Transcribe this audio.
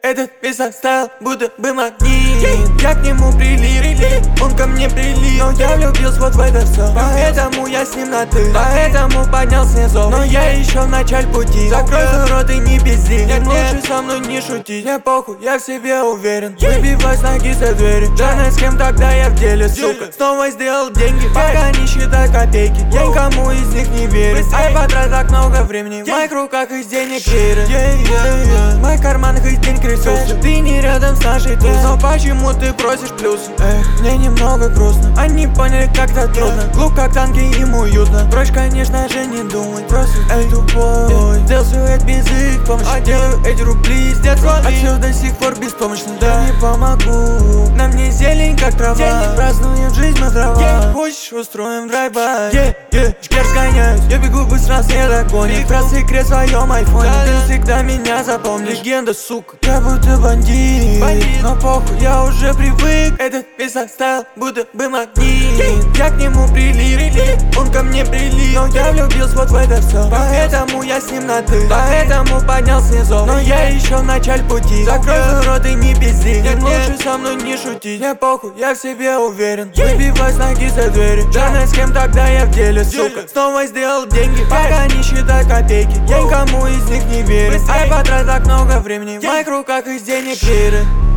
Этот весь оставил, будто бы магнит. Я к нему прилип, он ко мне прилип. Но я влюбился вот в это все, поэтому я с ним на ты. Поэтому поднял снизу, но я еще в начале пути. Закрой свой рот и не пизди, нет, лучше со мной не шутить. Мне похуй, я в себе уверен. Выбивай с ноги за двери. Да с кем тогда я в деле, сука. Снова сделал деньги, пока не считай копейки. Я никому из них не верю. Ай, потрать так много времени. В моих руках из денег лиры. В моих карманах из денег ресурсы. Ты не рядом с нашей тусой, но почему ты просишь плюсы? Эх, мне немного грустно. Они поняли, как это трудно. Глуп как танки, им уютно. Проще, конечно же, не думать. Просто, эй, тупой, сделал все это без их помощи. Делаю эти рубли с детства, отсюда до сих пор беспомощно. Да не помогу, на мне зелень как трава. Празднуем жизнь на дрова. Хочешь, устроим драйв-бай. Шкер сгоняюсь, я бегу быстро, нас не догонит. Про секрет в своем айфоне, ты всегда меня запомнишь. Легенда, сука, я будто бандит. Но похуй, я уже привык. Этот весь оставил, будто бы магнит. Я к нему прилип, он ко мне прилип. Но я влюбился вот в это все, поэтому я с ним на ты. Поэтому поднял снизу, но я еще в начале пути. Закрой свой рот и не пизди, нет, лучше со мной не шутить. Мне похуй, я в себе уверен. Выбивай с ноги за двери. Да с кем тогда я в деле, сука. Снова сделал деньги, пока не считай копейки. Я никому из них не верю. Ай, потрать так много времени. В моих руках из денег лиры.